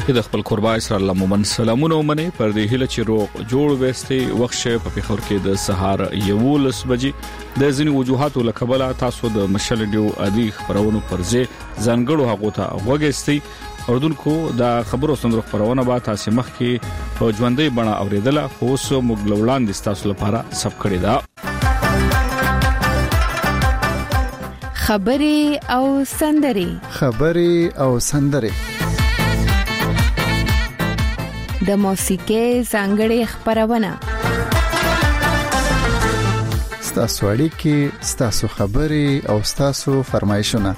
د خپل قربا اسرائیل مومن سلامونه ومني پر دې هله چې روغ جوړ وستي وخت شه په پیښور کې د سهار 11 بجې د ځینې وجوهاتو لکبله تاسو د مشل ډیو ادي خبرونو پرځه ځانګړو هغه ته وګستي اوردونکو د خبرو سندرو خبرونه با تاسو مخ کې په ژوندۍ بڼه اوریدله خو سو مغلولان د تاسو لپاره سب کړی دا خبرې او سندري د موسیقي څنګه خبرونه ستاسو اړیکې ستاسو خبرې او ستاسو فرمایشونه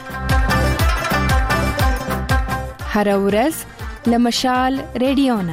هر ورځ لمشال ریډیونا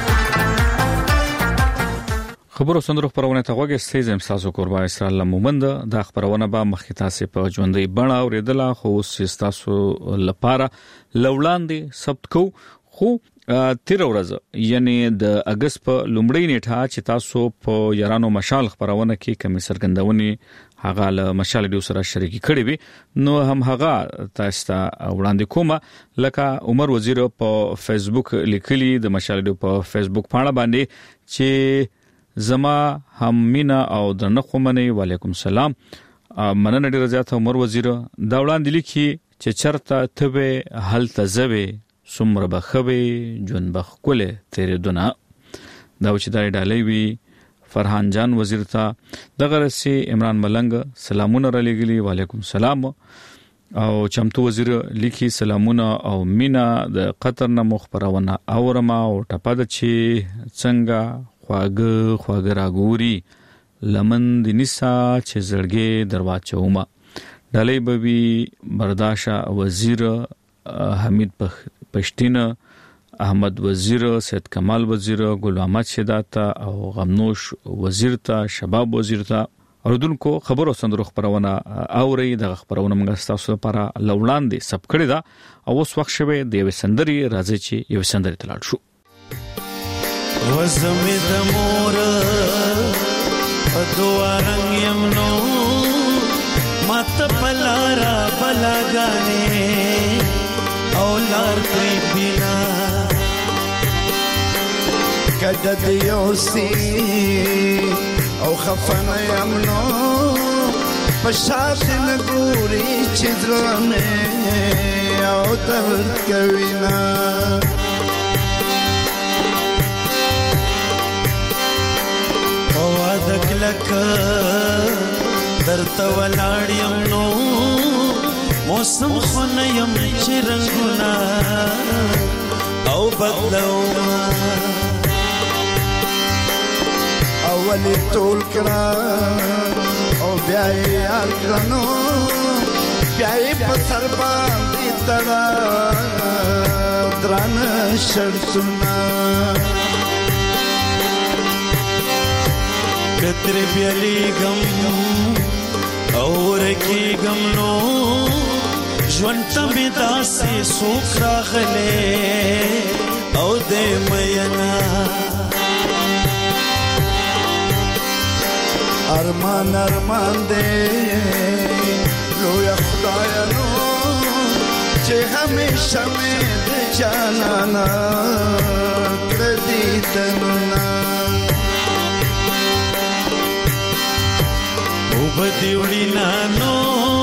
خبرو سندرو خبرونه ته وګورئ زم تاسو قربا اسرائیل مومند د خبرونه به مخکې تاسو په ژوندۍ بڼه اوریدله خو تاسو لپاره لولاندې ثبت کو خو تیر ورځ یعنی د اگست په لومړۍ نیټه چې تاسو په یارانو مشال خبرونه کې کمی سرګندونی هغه له مشال ډیو سره شریک کړي وي نو هم هغه تاسو ته وړاندې کومه لکه عمر وزیر په فیسبوک لیکلي د مشال ډیو په فیسبوک پاڼه باندې چې زما هم مینا او درنخو منی وعلیکم سلام مننه ډیر زیات عمر وزیر دا وړاندې لیکي چې چرته تبه حل تزوي سمره بخوي جون بخکله تیرې دونه دا چې دا ډالۍ وی فرحان جان وزیر ته دغه رسي عمران ملنګ سلامونه را لګلی وعلیکم سلام او چمتو وزیر لیکي سلامونه او مینا د قطر نه مخبرونه اورما او ټپد چې څنګه خواګ راګوري لمن د نسا چې زړګي درواچوما ډالۍ بوي برداشت وزیر حمید پښتینه احمد وزیر سید کمال وزیر ګل احمد شداتا او غمنوش وزیر ته شباب وزیر ته اوردونکو خبرو سندرو خبرونه اوري د خبرونه موږ تاسو لپاره لوړاندې سب کړی دا او اوس وخت شوه د وسندري راځي چې یو سندري تلاړ شو وزمه د مور په دوه رنگ یمنو مات پلارا بلګانې اولار پری بینا کده دیوسی او خفنه یمنو پشاش نگوری چیزرانه او درد کوینا او ادک لکه درته ولاړ یمنو موسم خونیم چې رنگونه او بدلوما اولی ټول کړه او بیا یې اړکنو بیا یې په سر باندې تړه درانه شرطونه کترې بیالي غم او رکی غم نو ژوند ته می داسې سوک راغلی او دې مینا ارمان دې لویا خدایا نو چې همیشه مې د جانانا کړې تنونا او بدیوړي نانو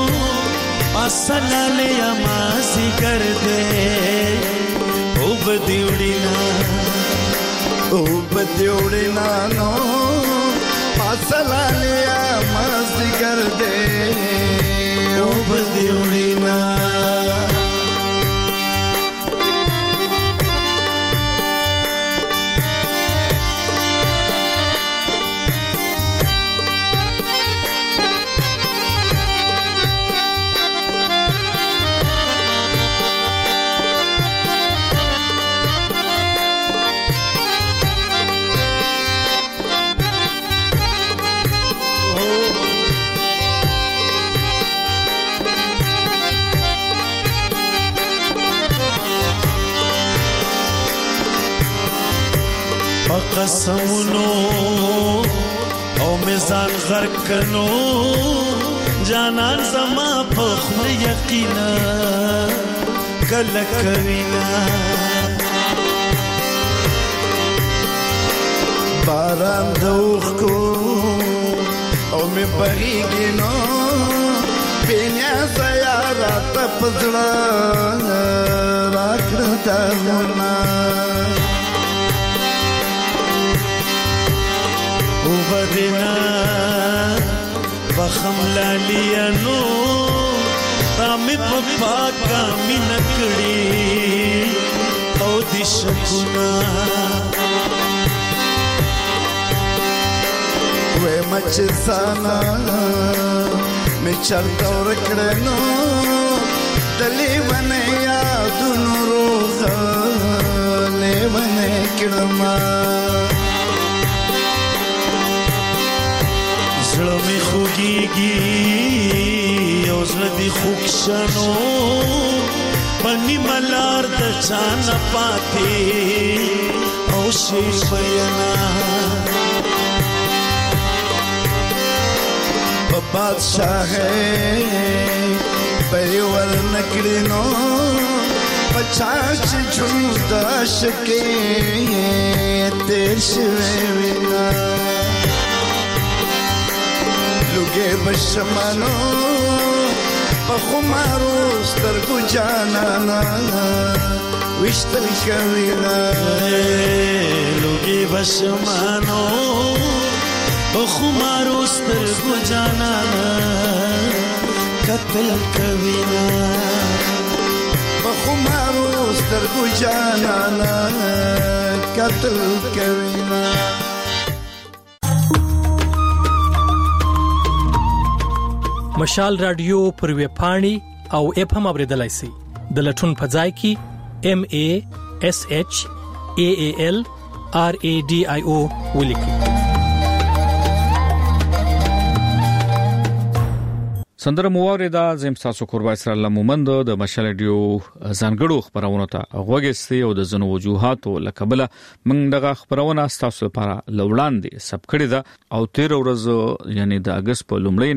اسلاله یمازی کر دے او بدیوڑی نانو اسلاله یمازی کر دے او بدیوڑی نانو قسمونو او میزان غرق کنو جانان زما په خپل یقینا کله کوینا باران دوخ کو او می بغیږي نو بینیا سیارا تپزړه راکړه ترمنا او بدنا بخم لالینو تامي پپا کا مینکړي او دې شکونا وې مچ سانا می چرته ورکړنو دلی ونه یادونو روغ لیونه کړما زړه می خوږیږي او زړه دی خوښنو پنی ملار د چان پاتې او شي بینا بادشاہ پریور نکڑنو پچاچ جھندا شکے تیر شوے وینا لگے بشمانو پخمارو سترگو جانانا وشتر کوینا لگے بشمانو بخمارو سترگو جانا قتل کوینا بخمارو سترگو جانا قتل کوینا مشال رادیو پر ویب پاڼې او اپ هم اوریدلای شئ د لټون په ځای کې MASHALRADIO ولیکئ. سندره موارده زم تاسو قربا اسرائیل مومند د مشال رادیو ځانګړو خبرونه ته غوږستي او د زنو وجوهاتو لکبله من دغه خبرونه تاسو لپاره لوړاندې سب کړی دا او 13 ورځ یعنی د اگست په لومړی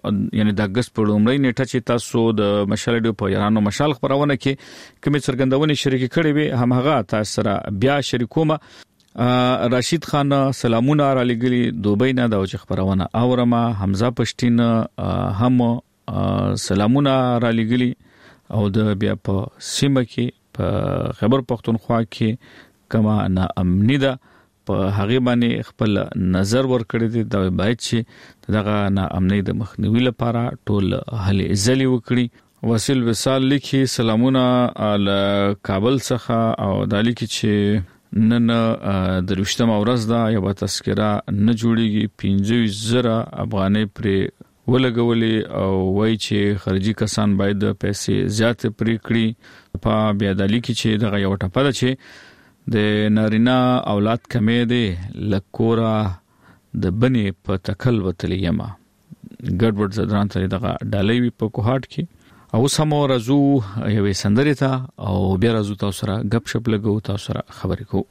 نیټه چې تاسو د مشال رادیو په یارانو مشال خبرونه کې کومې څرګندونې شریک کړې وي هم هغه تاسو سره بیا شریکومه. راشد خان سلامونه را لګلی دوبۍ نه د اوچ خبرونه اورما حمزه پښتين هم سلامونه را لګلی او د بیا په سیمه کې په خبر پښتونخوا کې کما نه امنی ده په هغه باندې خپل نظر ور کړی دی د باید چې دغه نه امنی د مخنیوي لپاره ټول هلي ځلې وکړي. وسیل وصال لیکي سلامونه ال کابل څخه او د لیکي چې نن د رښتما ورځ دا یو تذکرہ نه جوړیږي 15,000 افغانۍ پر ولګولې او وای چې خارجي کسان باید پیسې زیات پرې کړي په بیا د لیکي چې دغه یو ټپه ده چې د نارینا اولاد کمې دي لکورا د بنې په تکل وتلې یما ګډوډ زدران ته دغه ډالۍ په کوهات کې او سمو رازو یوې سندرې ته او بیا رازو تاسو سره غپ شپ لګو تاسو سره خبرې کوو.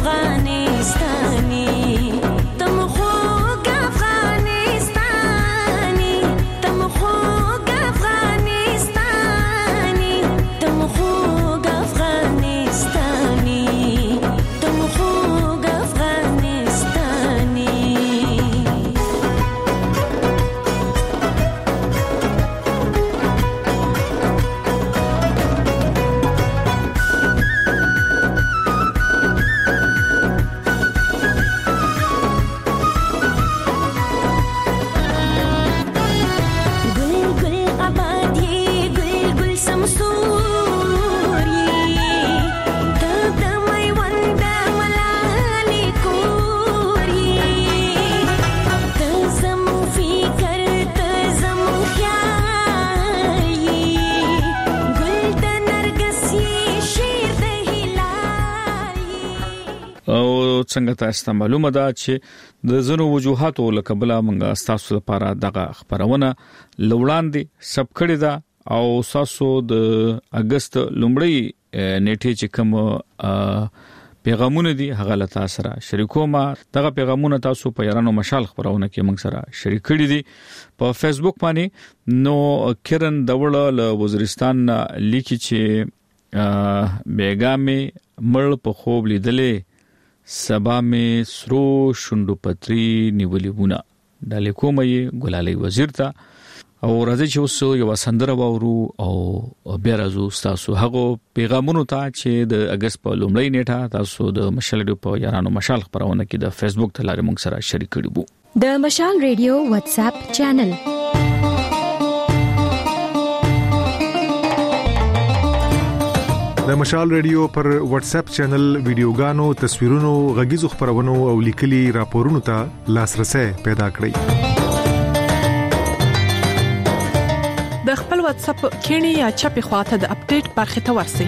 افغانستاني تم خوږ افغانستاني تم خوږ افغانستاني تم خوږ افغانستاني تم خوږ افغانستاني څنګه تاسو معلومه ده چې د زنو وجوهاتو لکبله منګه تاسو لپاره دغه خبرونه لوړاندې سب کړی ده او تاسو د اگست لومړی نیټه چې کوم پیغامونه دي هغه لتا سره شریکوم دغه پیغامونه تاسو په یارانو مشال خبرونه کې موږ سره شریک کړی دي په فیسبوک باندې نو کرن دوړه له وزیرستان لیکي چې بیګامي مړ په خوب لیدلې سبا می سرو شوندو پتری نیولېونه د لیکومې ګلالي وزیر ته او راځي چې اوس یو سندره وورو او بیا راځو تاسو هغه پیغامونو ته چې د اگست په لومړی نیټه تاسو د مشال ریډیو په یارانو مشال خبرونه کې د فیسبوک ته لارې موږ سره شریک کړي وو د مشال ریډیو واتس اپ چینل د مشال ریډیو پر واتس اپ چینل ویډیوګانو تصویرونو غږیزو خبرونو او لیکلي راپورونو ته لاسرسي پیدا کړئ د خپل واتس اپ کینی یا چپی خواته د اپډیټ برخه ته ورسئ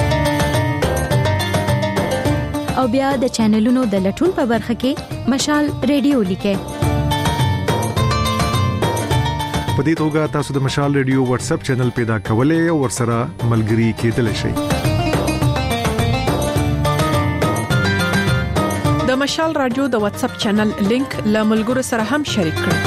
او بیا د چینلونو د لټون په برخه کې مشال ریډیو لیکئ په دې توګه تاسو د مشال ریډیو واتس اپ چینل پیدا کولای او ورسره ملګري کېدلی شئ د مشال رادیو د واتس اپ چینل لینک له ملګرو سره هم شریک کړئ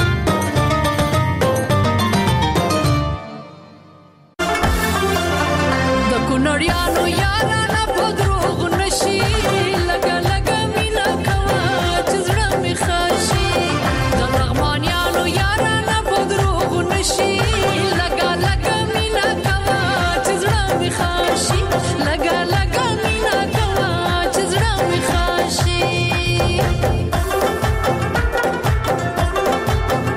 د کونړیانو یارانه په دروغ نشي لګا لګا مینا کوا چې زړه می خاشي د لغمانیانو یارانه په دروغ نشي لګا لګا مینا کوا چې زړه می خاشي لګا لګا مینا کوا چې زړه می خاشي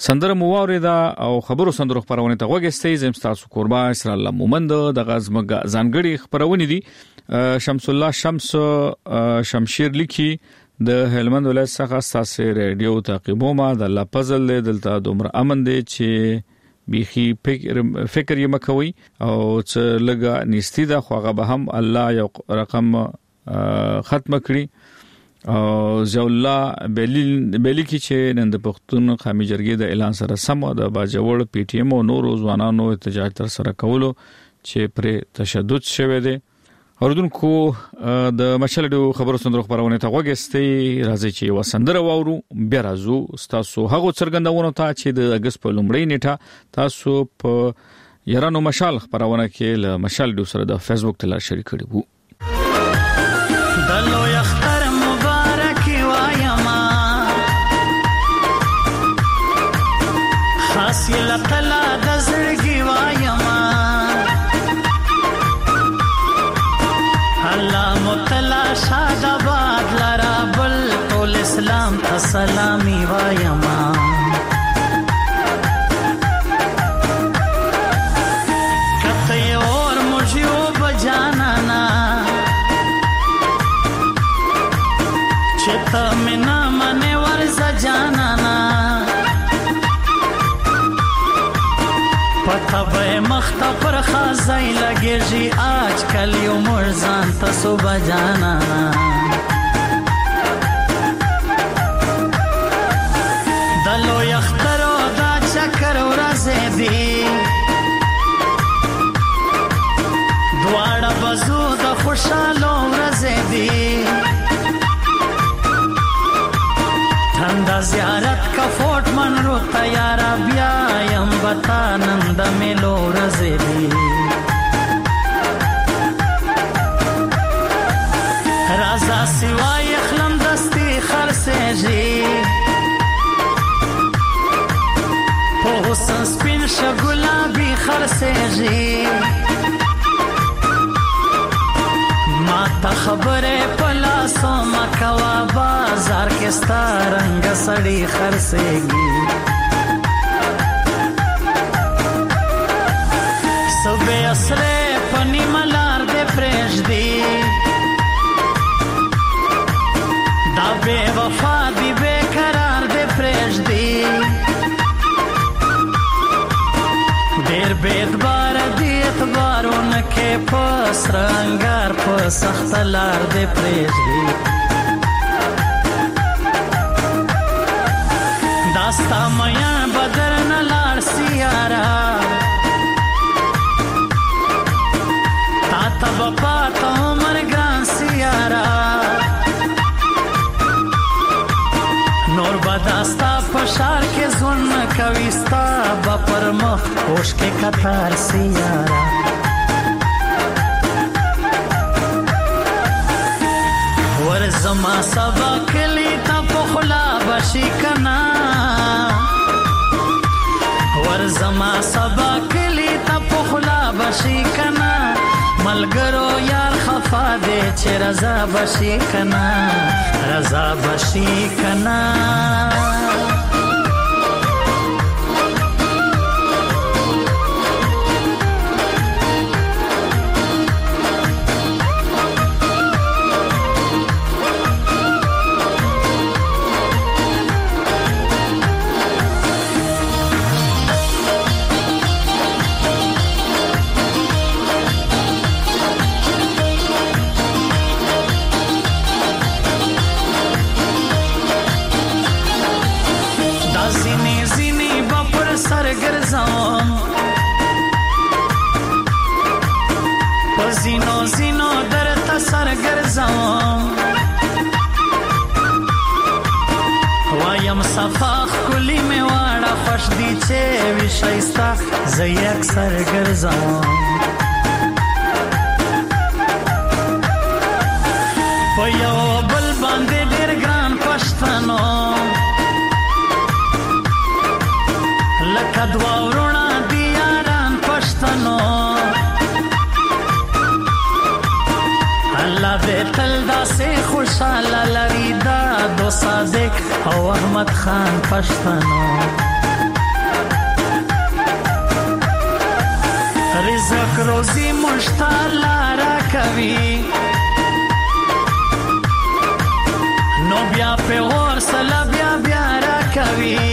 سندره مواریدا او خبرو سندرو خبرونه ته وګستې زم تاسو قربا اسرا الله مومند د غزمګ ځانګړي خبرونه دي شمس الله شمس شمشیر لیکي د هلمند ولایت څخه ساسي ریډیو تعقیبوما د الله فضل دلته دومره امن دي چې بيخي فکر یې مکوي او چې لګه نيستي دا خوغه به هم الله یو رقم ختم کړي او زو الله بلی کی چې نن د پښتون قومي جرګې د اعلان سره سم د باجوړ پی ټی ایم او نور ځوانانو احتجاج تر سره کولو چې پر تشدد شوه دي اوردونکو د مشالډو خبرو سندرو خبرونه ته وګستې راځي چې وسندره وورو بیا راځو تاسو هغه څرګندونه ته چې د اگست په لومړۍ نیټه تاسو په یارانو مشال خبرونه کې له مشالډو سره د فیسبوک تل شریک کړي وو دلو یختر مبارکی وایما خاصی لقلا دزرگی وایما اللہ مطلع شاد آباد لرا بل طول اسلام تسلامی وایما کتی اور مجھیو بجانانا چتا منا من ورز جانانا پتا بے مختا پر خازائی لگے جی آج کل یو مرزان تا صبح جانانا دلو یخترو دا چکر ورزے دی دوارا بزو دا خوشالو ورزے دی تندا زیارت کا فورٹ من رو تیارا بیا یم بتا نند ملو رزیدی رازا سوای اخلم دستی خرسے جی پو حسن سپین شگلابی خرسے جی ماتا خبر پلا سو مکوا بازار کے ستا رنگ سڑی خرسیگی صبح اسرے پنی ملار دے پریش دی دا بے وفا دی بے قرار دے پریش دی دیر بیت بار دی اعتبارون کے پس رنگار پس اختلار دے پریش دی داستا میان بدر نلار سیارا تا بپا تا عمر گران سیارا نور بداستا پشار کے ظلم کویستا بپر مخ ہوش کے کتار سیارا ورزما سبا کلی تا پخلا بشی کنا ورزما سبا کلی تا پخلا بشی کنا ملګرو یار خفا دے چې رضا بشي کنا رضا بشي کنا زینو زینو در تسر گرزم وایم صفاخ کلی می واړه خوش دی چې وشایستا زه اکثر ګرځم په یو بل باندې ډېر ګران پښتنو لکه دوا ورونه دی یاران پښتنو الله دې تل داسې خوشاله لري دا دو صادق او احمد خان پښتنو رزق روزي مشتاله کوي نو بیا په اور سلا بیا را کوي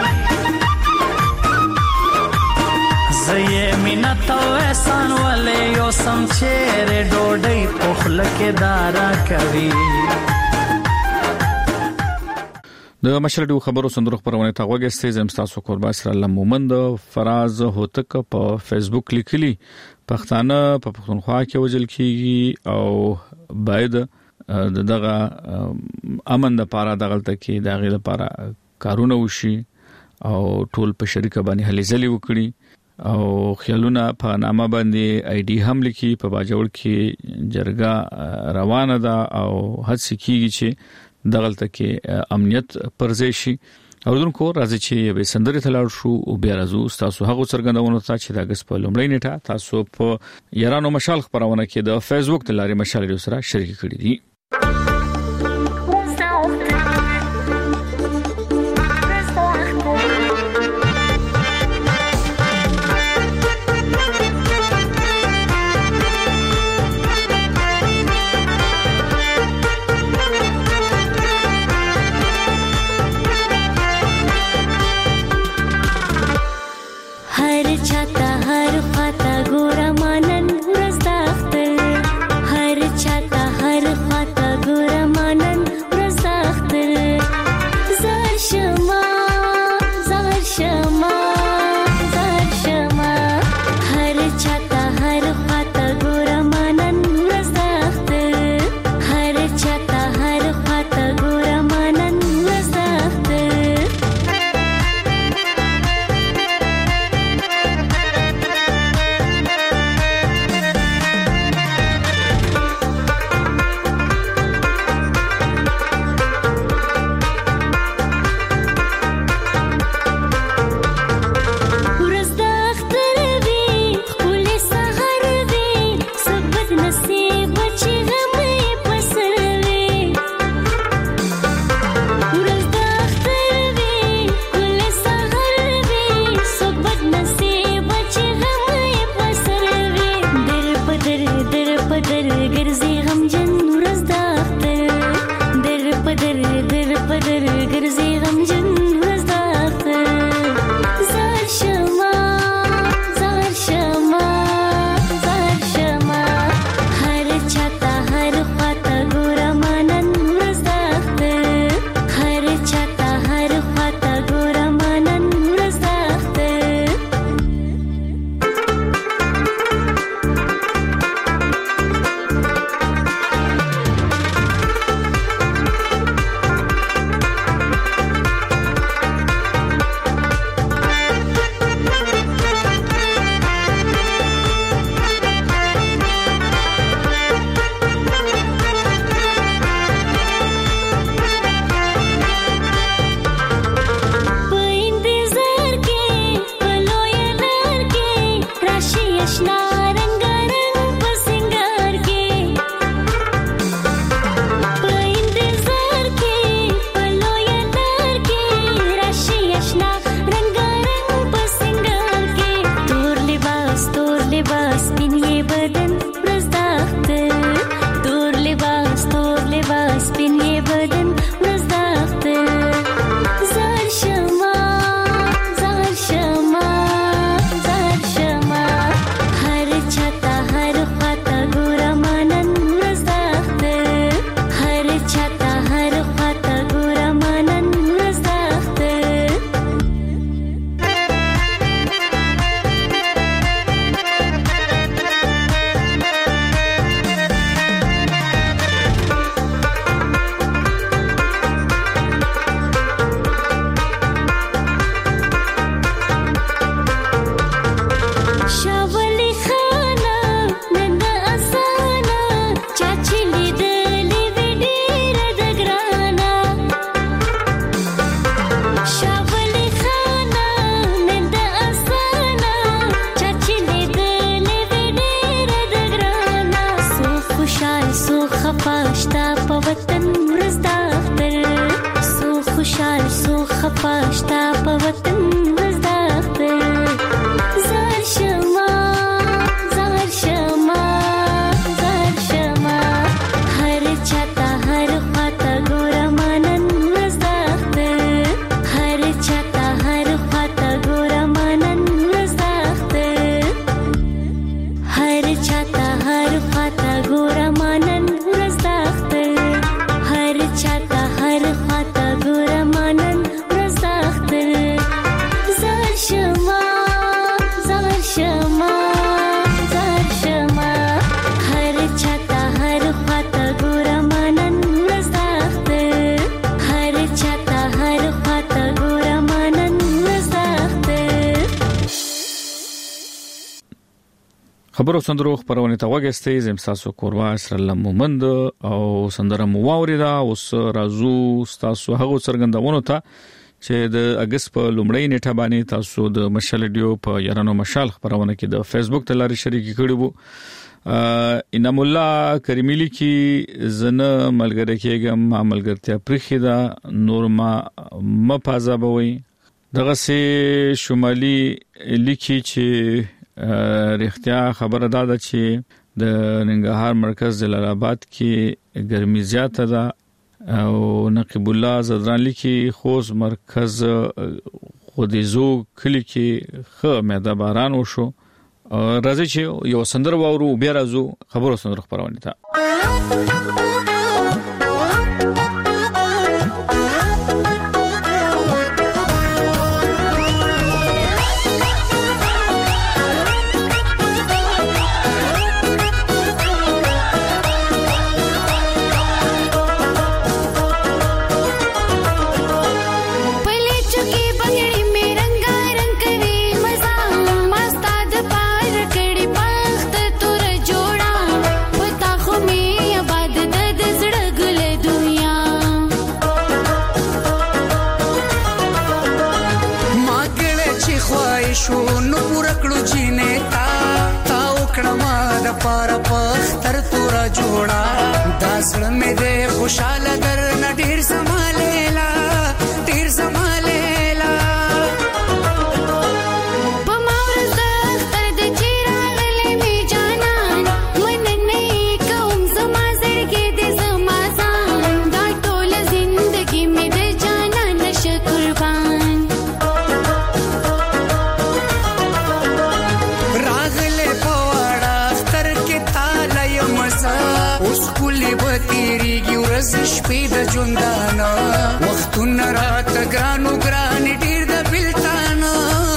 زې مینت او احسان ولې یو سم چیرې ډوډۍ پخله کې دارا کوي د مشرډو خبرو صندوق پرونه تا وګورئ زم تاسو قربا سره الله مومند فراز هوتک په فیسبوک لیکلي پښتانه په پښتونخوا کې وجل کیږي او باید دغه امن د پاره دغلت کې دغه لپاره کارونه وشي او ټول په شریکه باندې هلي ځلې وکړي او خیالونه په نامه باندې آی ډي هم لیکي په باجوړ کې جرګه روانه ده او هڅه کیږي چې دغلت کې امنیت پرځای شي او دونکو راځي چې به سندري تلاړ شو او بیا راځو تاسو هغه څرګندونه ته چې د اگست په لومړۍ نیټه تاسو په یارانو مشال خبرونه کې د فیسبوک د لارې مشال سره شریک کړی دي زار خبرو سندرو خبرونه ته وګستې زم تاسو کوروا اسرائیل مومند او سندره مووردا اوس رازو تاسو هغه څرګندونه ته چې د اگست په لومړۍ نیټه باندې تاسو د مشال ډیو په یارانو مشال خبرونه کې د فیسبوک ته لاري شریک کړي وو انم الله کریملی کی زنه ملګری کېګم ما ملګرتیا پرخیدا نور ما مپازابوي دغه سي شمالي لیکي چې رښتیا خبره ده چې د ننګرهار مرکز جلال آباد کې ګرمي زیاته ده او نقیب الله زدران لیکي خوز مرکز خودیزو کلی کې خه مېده باران وشو راځي چې یو سندر وورو بیا راځو خبرو سندر خبرونه ته दासड़ में दे खुशाल कर न ढेर संभालेला पमावर दख्तर द चिरागले में जाना मन नहीं कौम समाजर के दे समासान दा टोल जिंदगी में दे जाना नश कुर्बान रागले पवाड़ा अख्तर के तालय मजा उसकुली बतीरी गिरज शपې د ژوندانه وختونه رات ګرانو ګران ډیر د بلتانه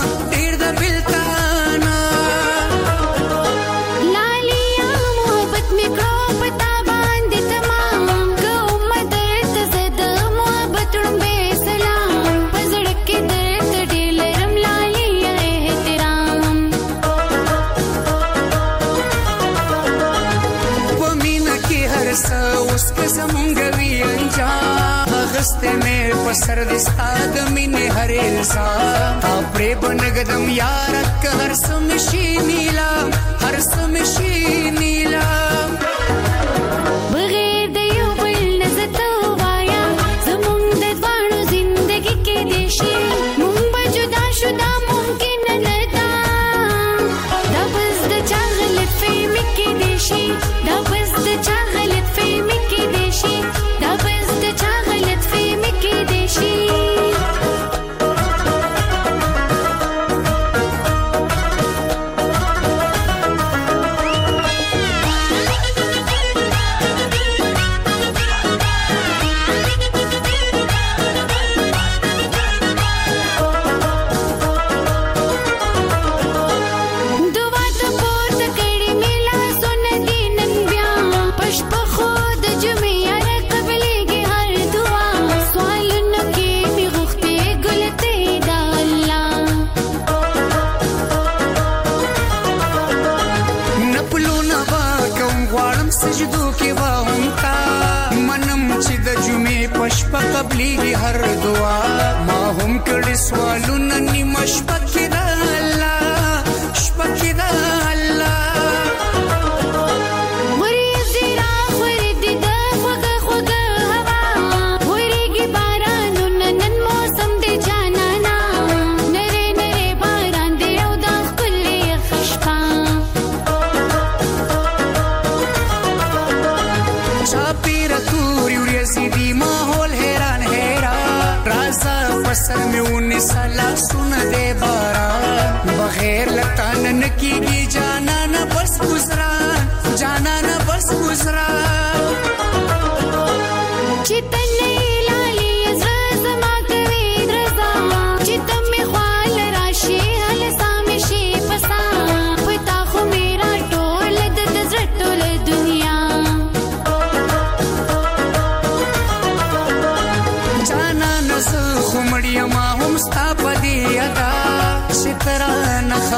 لالیا محبت می کړو پتا باندې تمام کوم درته زد محبت به سلام پزړ کې درته ډیلرم لالیا احترام ومینه کې هر څه اوس که زمونږ وی انجام غسته مې پسر دستا د مینې هر الزام تا پرې بنګدم یار که هر سمشي نیلا بغیر د یو بل نزت وایا زمونږ د دوانو زندگی کې دیشي مونږ به جدا شو دا ممکن نه ده دا بس د چا غلط فهمي کې دیشي دا بس د چا غلط فهمي کې دیشي دا بس د چا غلط فهمي کې دیشي پشپا قبلی هر دعا ما هم کړي سوالونه نیمه شپه کې د الله ورېږي را خورېږي د خوږه هوا ورېږي بارانونه نن موسم دی جانانا نری باران دی او د ښکلې خشپه چاپېره تورې ورېځې دي ماحول حیران رازا فسر میں ونی سالا سن دے باران بغیر لتان نکیگی جانا نہ بس گزرا چتنې لالي زما کوي درزا چې تم خپل راشي هل سامي شي پسا پتا خو میرا ټول د ټول دنیا جانا نس خمړیا ما هم ستا پدی ادا شترا نخ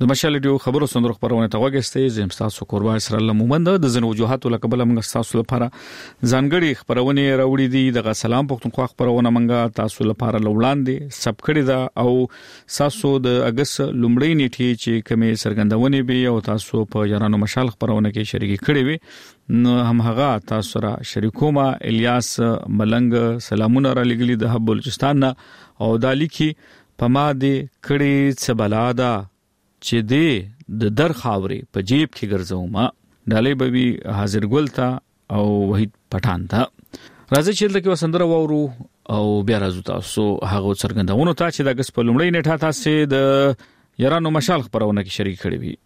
د مشال ریډیو خبرو سندرو خبرونه ته وګورئ زم تاسو قربان سره الله مومند د زن وجوهات لکبل موږ تاسو لپاره ځانګړي خبرونه راوړي دي د سلام پښتونخوا خبرونه موږ تاسو لپاره لوړاندې سب کړی دا او تاسو د اگست لومړی نیټه چې کومه سرګندونه به او تاسو په یارانو مشال خبرونه کې شریک کړی وي نو هم هغه تاسو را شریکوما الیاس ملنګ سلامونه را لګلی د بلوچستان او دالیکی پما دې کړي څه بلادا چې دې د در خاوري په جیب کې ګرځوما ډالې بوي حاضر ګلتا او وحید پټان تا راځي چې لکه وسندره وورو او بیا راځو تاسو هغه څرګندونو ته چې د اگست په لومړی نیټه تاسو د یارانو مشال خبرونه کې شریک کړي وي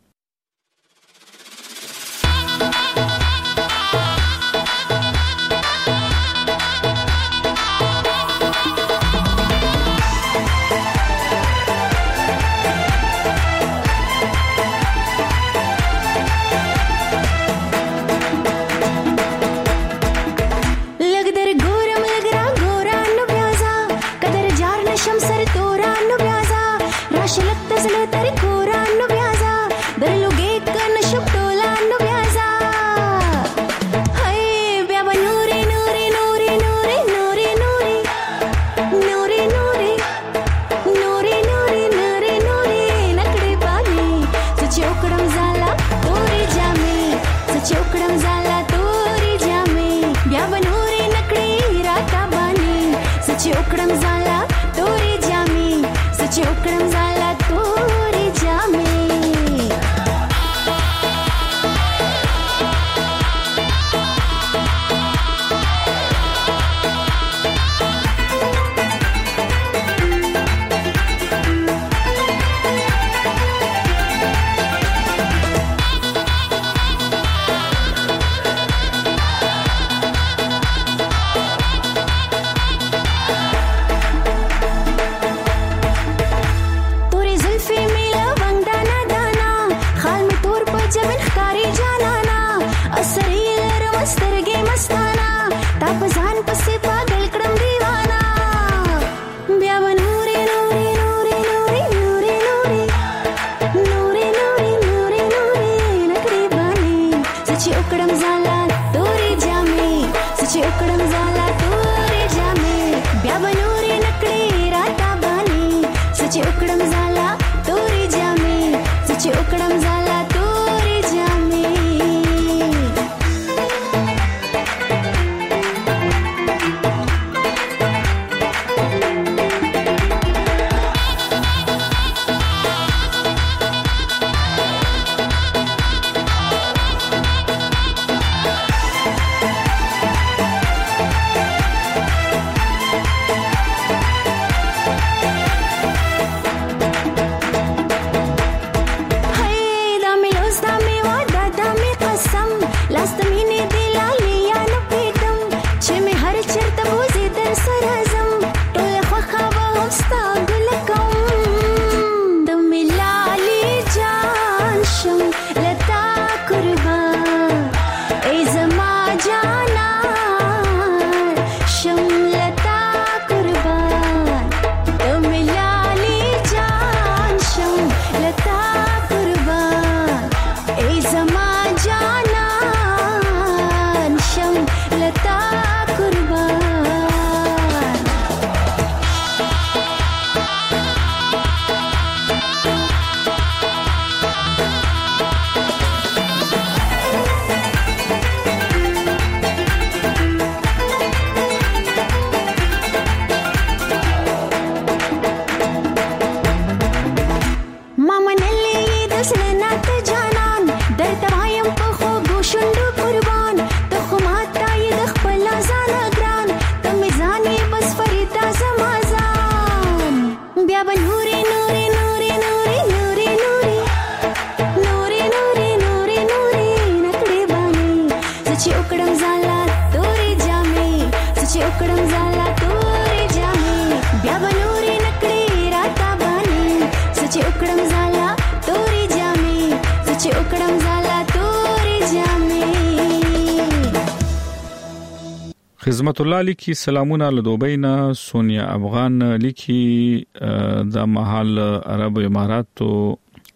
خدمت الله لیکي سلامونه له دوبۍ نه سونیا افغان لیکي د محل عرب اماراتو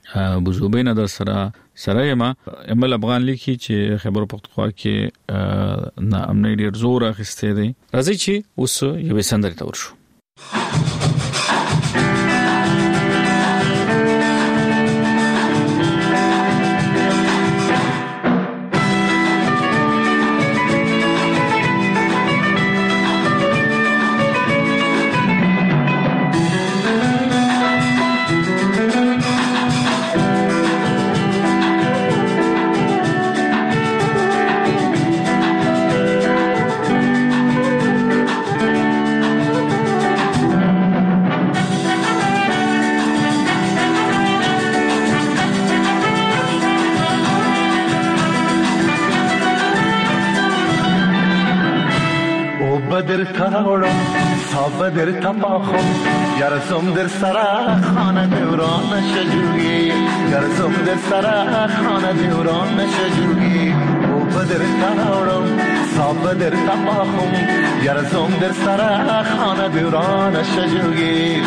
بوزوبینه در سره ما امل افغان لیکي چې خبر پختخوا کې نا امنی ډیر زور اخیسته دي. راځي چې اوس یو سندره تور شو. بدر تاورم صابدر تپاخم یارسم در سرا خانه دوران شجوگی یارسم در سرا خانه دوران شجوگی او بدر تاورم صابدر تپاخم یارسم در سرا خانه دوران شجوگی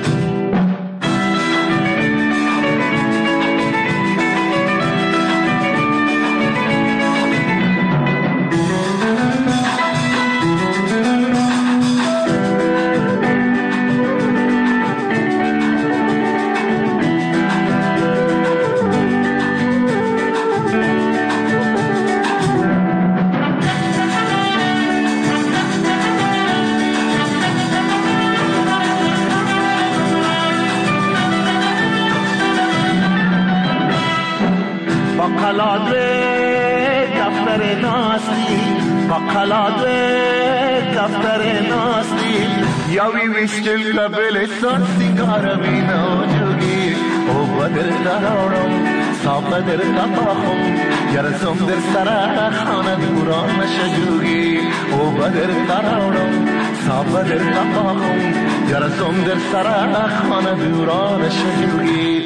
یاوی وشتل قبل سنگار وینا جوگی او بدر دارم صابدر تپاخم یارسم در سرا خانه دوران شجوگی او بدر دارم صابدر تپاخم یارسم در سرا خانه دوران شجوگی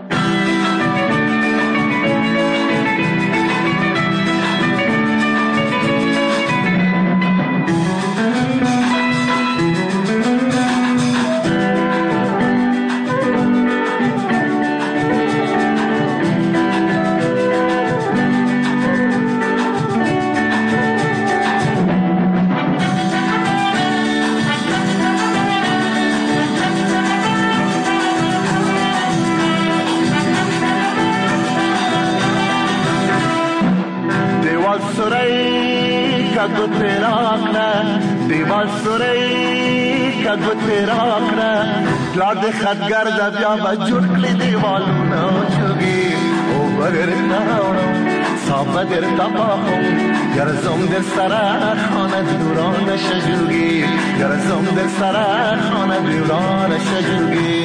لاد خدگر د بیا بجوړ کړی دیوالونه چوغي او بدر تاورم صابدر تپاخم یارسم در سرا خانه دوران شجوگی یارسم در سرا خانه دوران شجوگی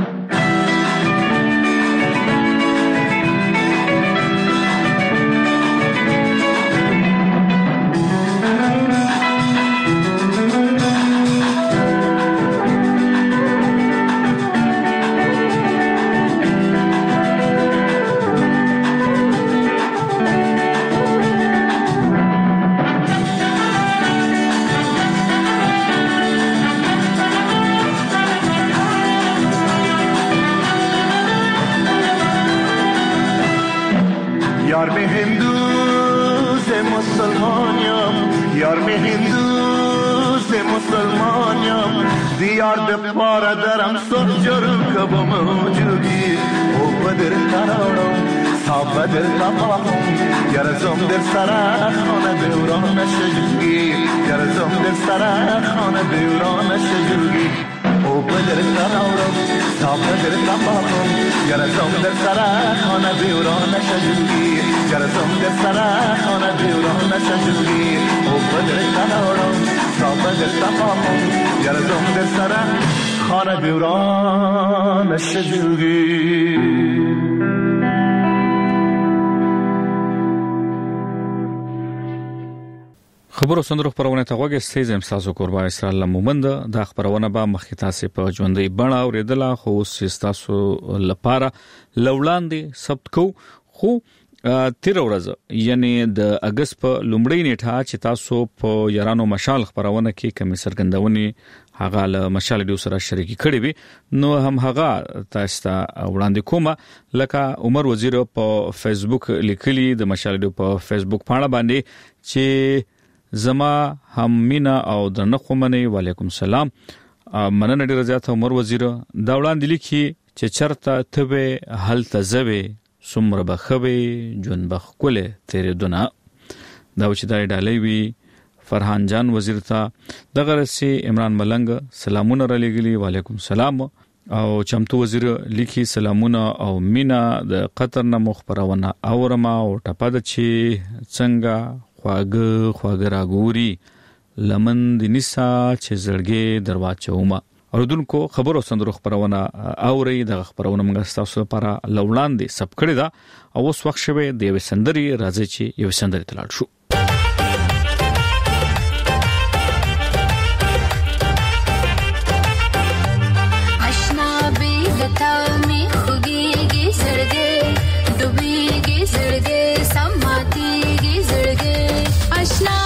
یار میں ہندو سے مسلمانیم یار میں ہندو سے مسلمانیم دیار د پارا درم سوچر کبم موجودی او بدر تاورم صابدر تپاخم یارسم در سرا خانه دوران شجوگی یارسم در سرا خانه دوران شجوگی او بدر تاورم صابدر تپاخم یارسم در سرا خانه دوران شجوگی یارسم در سرا خانه دوران شجوگی او بدر تاورم صابدر تپاخم یارسم در سرا خانه دوران شجوگی. خبرو سندرو خبرونه ته وګورئ سیزم تاسو قربا اسرائیل مومند د خبرونه به مخکې تاسو په ژوندۍ بڼه اوریدله خو تاسو لپاره لولاندې ثبت کو خو تیر ورځ یعنی د اگست په لومړۍ نیټه چې تاسو په یارانو مشال خبرونه کې کمی سرګندونی هغه له مشال ډیو سره شریکي کړي وي نو هم هغه تاسو ته وړاندې کومه لکه عمر وزیر په فیسبوک لیکلي د مشال ډیو په فیسبوک پاڼه باندې چې زما هم مینا او د نخومنی وعلیکم السلام مننه ډیر زیات عمر وزیر دا وړاندې لیکي چې چرته ته هل تزوي سمره بخوي جون بخکله تیرې دونه دا چې دای ډالۍ وی فرحان جان وزیر ته دغه رسي عمران ملنګ سلامونه را لګلی وعلیکم السلام او چمتو وزیر لیکي سلامونه او مینا د قطر نه مخبرونه اورما او ټپد چې څنګه خواګ راګوري لمن د نسا چې زړګي درواچوما اوردونکو خبرو سندرو خبرونه اوري د خبرونه موږ تاسو لپاره لوړاندې سب کړی دا او اوس وخت شوه د یو سندري راځي چې یو سندري تلاړ شو آشنا بیگتا می خوگیږي زړګي ډوبېږي زړګي سماتېږي زړګي آشنا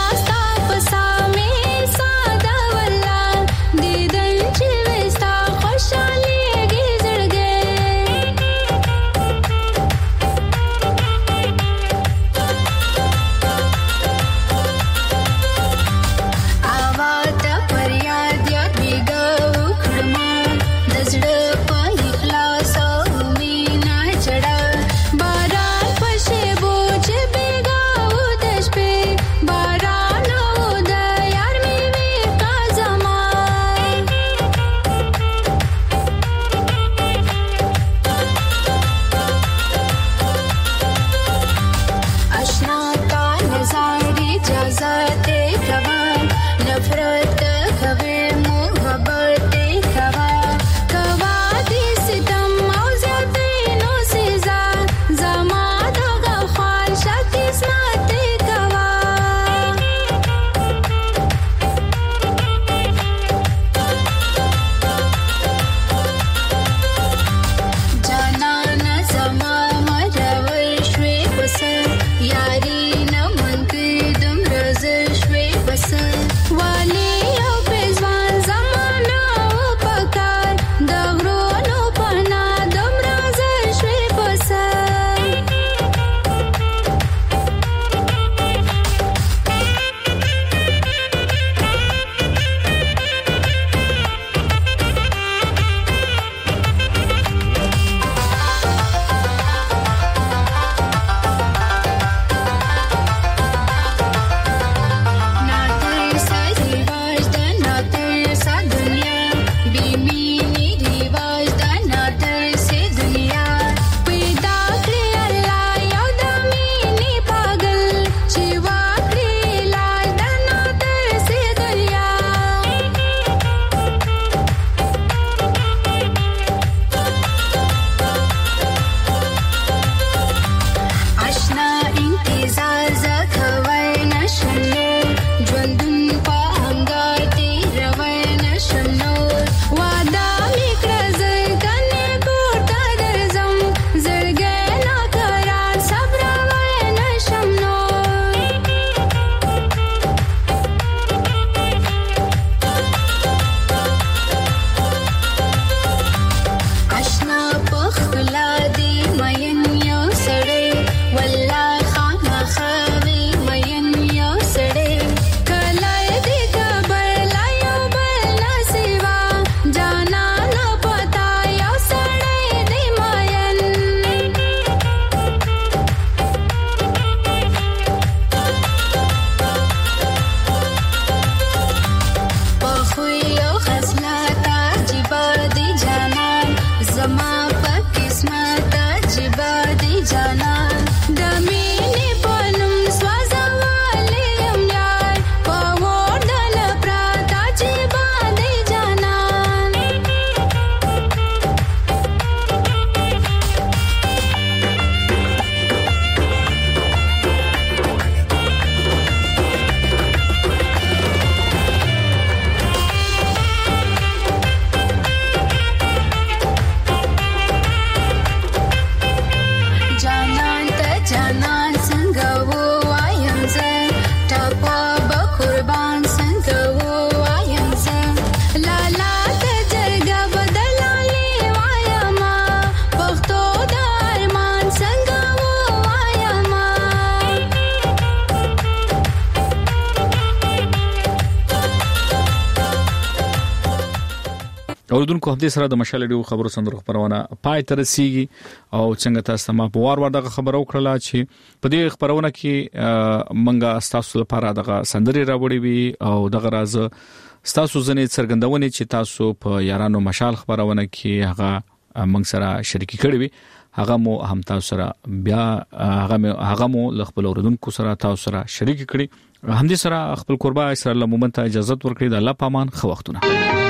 اوردونکو هم دې سره د مشال ریډیو خبرو سندرو خبرونه پای ته رسیږي او څنګه تاسو ما په وار دغه خبرو کړله چې په دې خبرونه کې منګه تاسو لپاره دغه سندري راوړي وي او دغه راز تاسو ځنې څرګندونه چې تاسو په یارانو مشال خبرونه کې هغه منګ سره شریک کړی وي هغه مو هم تاسو سره بیا هغه مو خپل اوردونکو سره تاسو سره شریک کړي هم دې سره خپل قربا اسرائیل مومن ته اجازه ورکړي د الله پامان خو وختونه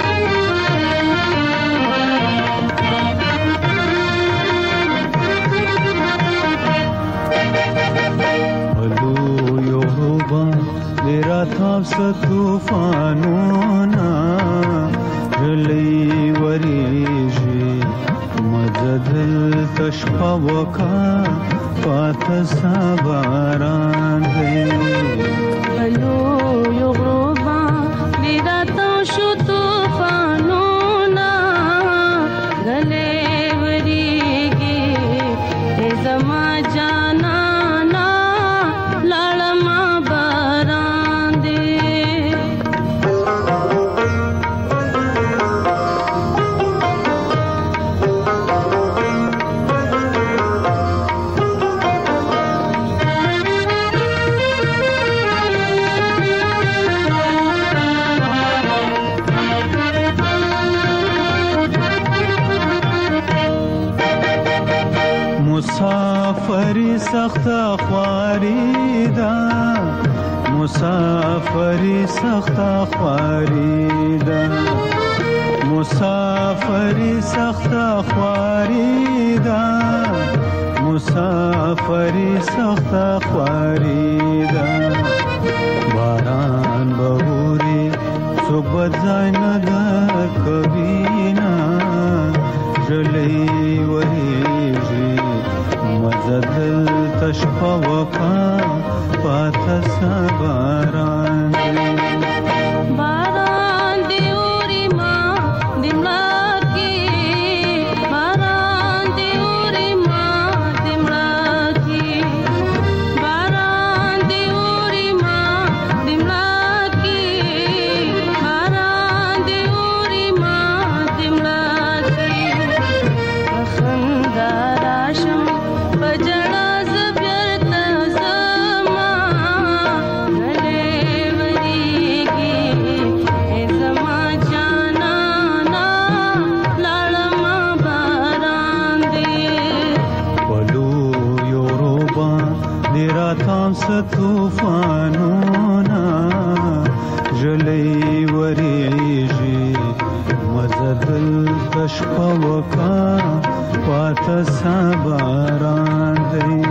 الو یوبا میرا تاس طوفانونا جلی وریجی مزدل تشپا وکا پات ساباران دی الو یوبا میرا تاس طوفانونا گلے وریگی ای زما جانا مسافری سخت خواری دا مسافری سخت خواری دا مسافری سخت خواری دا مسافری سخت خواری دا باران بهوري صبح زاین دا کبینا جلی وریجی مزدل تشپا وکا پات سباران باران دیوری ما دملا کی باران دیوری ما دملا کی باران دیوری ما دملا کی باران دیوری ما دملا کی خندار آشم بجڑا زبیرت زما گلے وریگی ای زما جانا نا لالما باران دی پلو یوروبا دیرا تامس طوفانونا جلی وریجی مزدل تشپا وکا پات ساباران دی